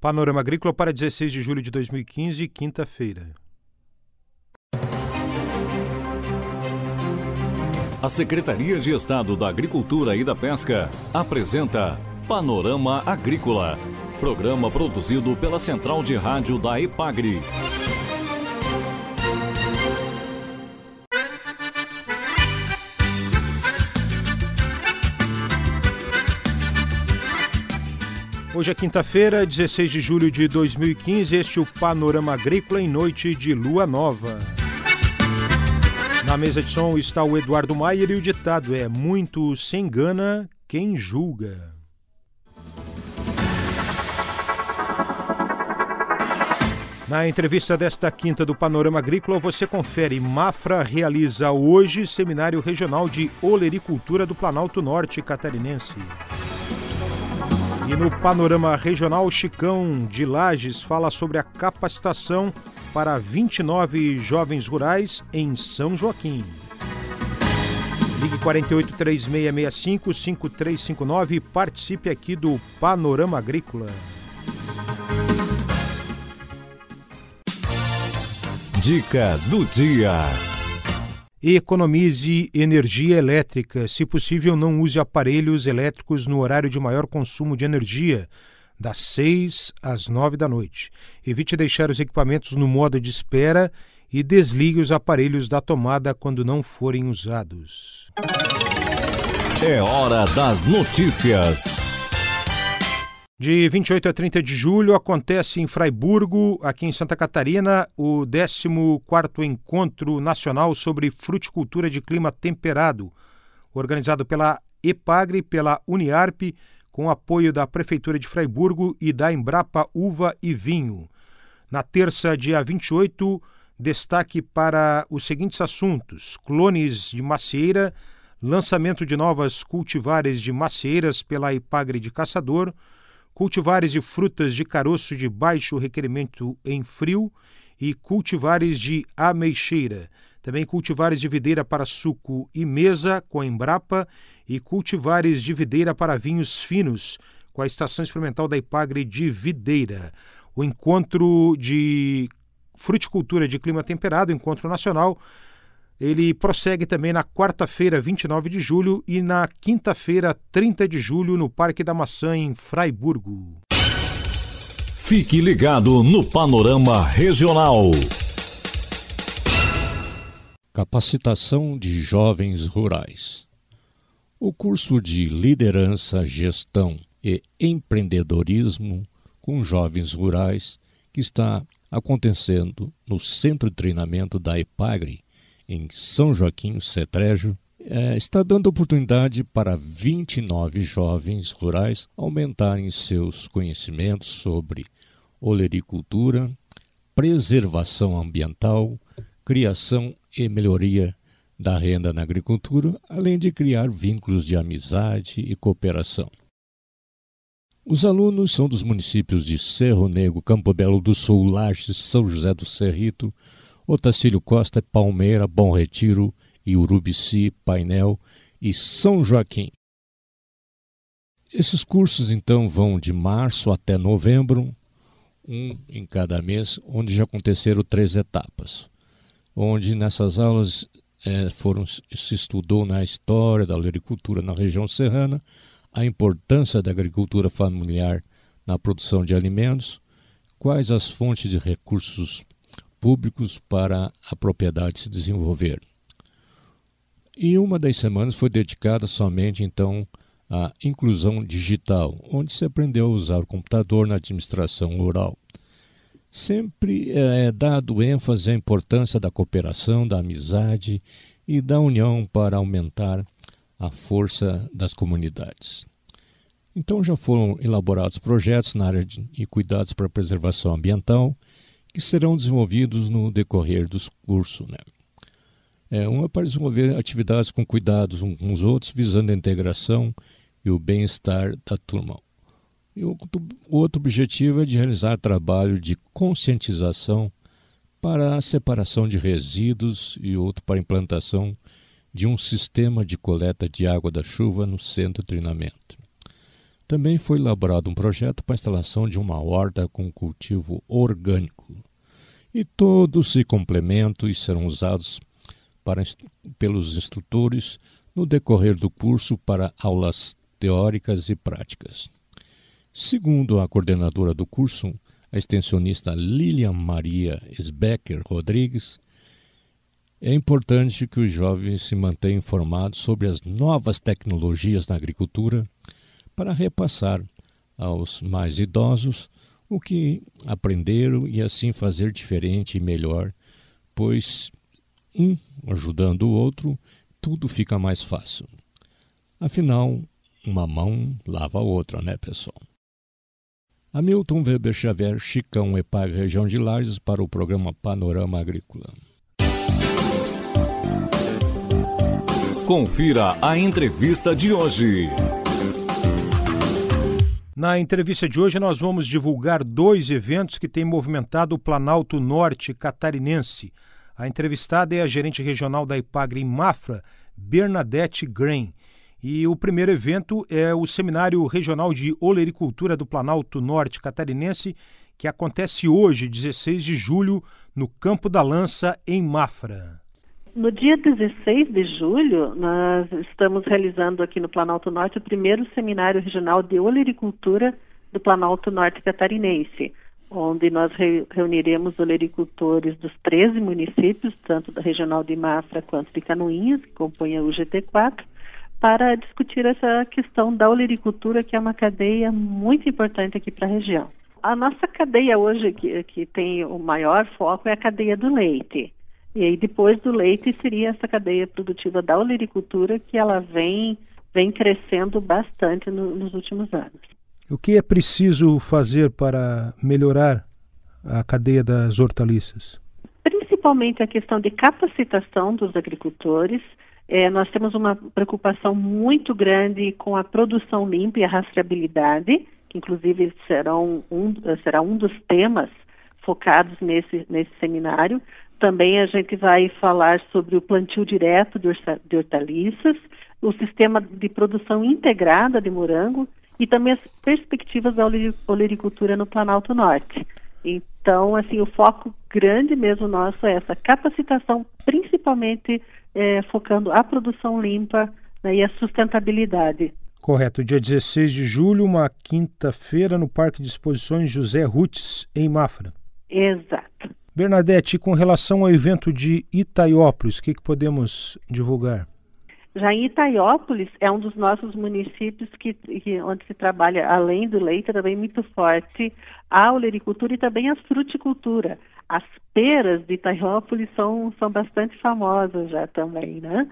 Panorama Agrícola para 16 de julho de 2015, quinta-feira. A Secretaria de Estado da Agricultura e da Pesca apresenta Panorama Agrícola, programa produzido pela Central de Rádio da EPAGRE. Hoje é quinta-feira, 16 de julho de 2015, este é o Panorama Agrícola em noite de lua nova. Na mesa de som está o Eduardo Maier e o ditado é: muito se engana quem julga. Na entrevista desta quinta do Panorama Agrícola, você confere: Mafra realiza hoje Seminário Regional de Olericultura do Planalto Norte Catarinense. E no Panorama Regional, Chicão de Lages fala sobre a capacitação para 29 jovens rurais em São Joaquim. Ligue 48-3665-5359 e participe aqui do Panorama Agrícola. Dica do dia. Economize energia elétrica. Se possível, não use aparelhos elétricos no horário de maior consumo de energia, das 6 às 9 da noite. Evite deixar os equipamentos no modo de espera e desligue os aparelhos da tomada quando não forem usados. É hora das notícias. De 28 a 30 de julho acontece em Fraiburgo, aqui em Santa Catarina, o 14º Encontro Nacional sobre Fruticultura de Clima Temperado, organizado pela EPAGRE e pela Uniarp, com apoio da Prefeitura de Fraiburgo e da Embrapa Uva e Vinho. Na terça, dia 28, destaque para os seguintes assuntos: clones de macieira, lançamento de novas cultivares de macieiras pela EPAGRE de Caçador, cultivares de frutas de caroço de baixo requerimento em frio e cultivares de ameixeira. Também cultivares de videira para suco e mesa com a Embrapa e cultivares de videira para vinhos finos com a Estação Experimental da EPAGRE de Videira. O encontro de fruticultura de clima temperado, encontro nacional, ele prossegue também na quarta-feira, 29 de julho, e na quinta-feira, 30 de julho, no Parque da Maçã, em Fraiburgo. Fique ligado no Panorama Regional. Capacitação de jovens rurais. O curso de Liderança, Gestão e Empreendedorismo com jovens rurais, que está acontecendo no Centro de Treinamento da EPAGRE, em São Joaquim, Cetréjo, está dando oportunidade para 29 jovens rurais aumentarem seus conhecimentos sobre olericultura, preservação ambiental, criação e melhoria da renda na agricultura, além de criar vínculos de amizade e cooperação. Os alunos são dos municípios de Cerro Negro, Campo Belo do Sul, Lages, São José do Cerrito, Otacílio Costa, Palmeira, Bom Retiro, Urubici, Painel e São Joaquim. Esses cursos, então, vão de março até novembro, um em cada mês, onde já aconteceram 3 etapas. Onde nessas aulas se estudou na história da agricultura na região serrana, a importância da agricultura familiar na produção de alimentos, quais as fontes de recursos públicos para a propriedade se desenvolver. E uma das semanas foi dedicada somente, então, à inclusão digital, onde se aprendeu a usar o computador na administração rural. Sempre é dado ênfase à importância da cooperação, da amizade e da união para aumentar a força das comunidades. Então já foram elaborados projetos na área de cuidados para a preservação ambiental, que serão desenvolvidos no decorrer dos cursos. Uma para desenvolver atividades com cuidados uns com os outros, visando a integração e o bem-estar da turma. E o outro objetivo é de realizar trabalho de conscientização para a separação de resíduos e outro para a implantação de um sistema de coleta de água da chuva no centro de treinamento. Também foi elaborado um projeto para a instalação de uma horta com cultivo orgânico. E todos se complementam e serão usados pelos instrutores no decorrer do curso para aulas teóricas e práticas. Segundo a coordenadora do curso, a extensionista Lilian Maria Sbecker Rodrigues, é importante que os jovens se mantenham informados sobre as novas tecnologias na agricultura para repassar aos mais idosos o que aprenderam e assim fazer diferente e melhor, pois um ajudando o outro, tudo fica mais fácil. Afinal, uma mão lava a outra, né, pessoal? Hamilton Weber Xavier, Chicão, EPAGRE, região de Lages, para o programa Panorama Agrícola. Confira a entrevista de hoje. Na entrevista de hoje, nós vamos divulgar 2 eventos que têm movimentado o Planalto Norte catarinense. A entrevistada é a gerente regional da EPAGRE em Mafra, Bernadette Grain. E o primeiro evento é o Seminário Regional de Olericultura do Planalto Norte catarinense, que acontece hoje, 16 de julho, no Campo da Lança, em Mafra. No dia 16 de julho, nós estamos realizando aqui no Planalto Norte o primeiro Seminário Regional de Olericultura do Planalto Norte catarinense, onde nós reuniremos olericultores dos 13 municípios, tanto da Regional de Mafra quanto de Canoinhas, que compõem a UGT4, para discutir essa questão da olericultura, que é uma cadeia muito importante aqui para a região. A nossa cadeia hoje, que tem o maior foco, é a cadeia do leite. E aí depois do leite seria essa cadeia produtiva da olericultura, que ela vem crescendo bastante nos últimos anos. O que é preciso fazer para melhorar a cadeia das hortaliças? Principalmente a questão de capacitação dos agricultores. Nós temos uma preocupação muito grande com a produção limpa e a rastreabilidade, que inclusive será um dos temas focados nesse seminário. Também a gente vai falar sobre o plantio direto de hortaliças, o sistema de produção integrada de morango e também as perspectivas da olericultura no Planalto Norte. Então, assim, o foco grande mesmo nosso é essa capacitação, principalmente focando a produção limpa, né, e a sustentabilidade. Correto. Dia 16 de julho, uma quinta-feira, no Parque de Exposições José Rutes, em Mafra. Exato. Bernadette, com relação ao evento de Itaiópolis, o que podemos divulgar? Já em Itaiópolis é um dos nossos municípios onde se trabalha, além do leite, também muito forte a olericultura e também a fruticultura. As peras de Itaiópolis são bastante famosas já também, né?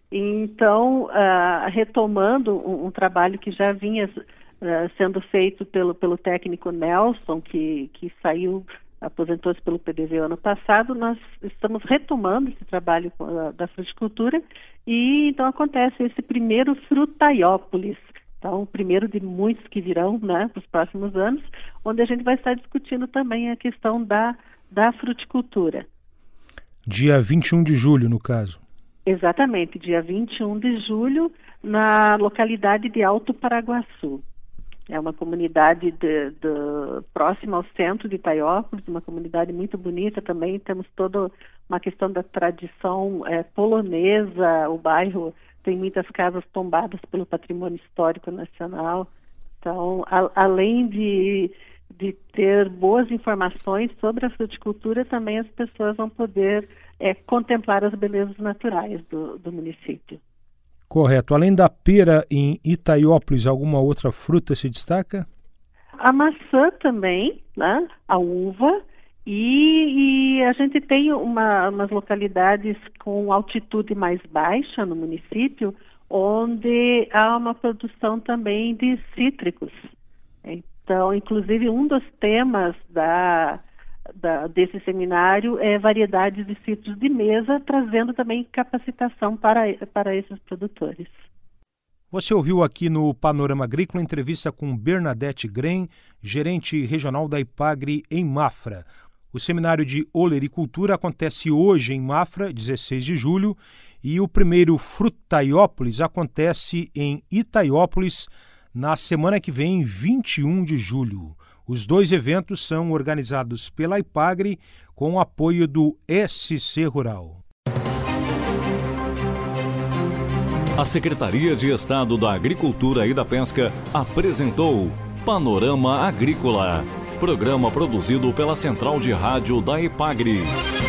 Então, retomando um trabalho que já vinha sendo feito pelo técnico Nelson, que aposentou-se pelo PDV ano passado, nós estamos retomando esse trabalho da fruticultura e então acontece esse primeiro Frutaiópolis, então o primeiro de muitos que virão, né, para os próximos anos, onde a gente vai estar discutindo também a questão da fruticultura. Dia 21 de julho, no caso. Exatamente, dia 21 de julho, na localidade de Alto Paraguaçu. É uma comunidade próxima ao centro de Itaiópolis, uma comunidade muito bonita também. Temos toda uma questão da tradição polonesa. O bairro tem muitas casas tombadas pelo patrimônio histórico nacional. Então, além de ter boas informações sobre a fruticultura, também as pessoas vão poder contemplar as belezas naturais do município. Correto. Além da pera em Itaiópolis, alguma outra fruta se destaca? A maçã também, né? A uva, e a gente tem umas localidades com altitude mais baixa no município, onde há uma produção também de cítricos. Então, inclusive, um dos temas desse seminário é variedades de citros de mesa, trazendo também capacitação para esses produtores. Você ouviu aqui no Panorama Agrícola entrevista com Bernadette Grain, gerente regional da EPAGRE em Mafra. O seminário de olericultura acontece hoje em Mafra, 16 de julho, e o primeiro Frutaiópolis acontece em Itaiópolis, na semana que vem, 21 de julho. Os dois eventos são organizados pela IPAGRE com o apoio do SC Rural. A Secretaria de Estado da Agricultura e da Pesca apresentou Panorama Agrícola, programa produzido pela Central de Rádio da IPAGRE.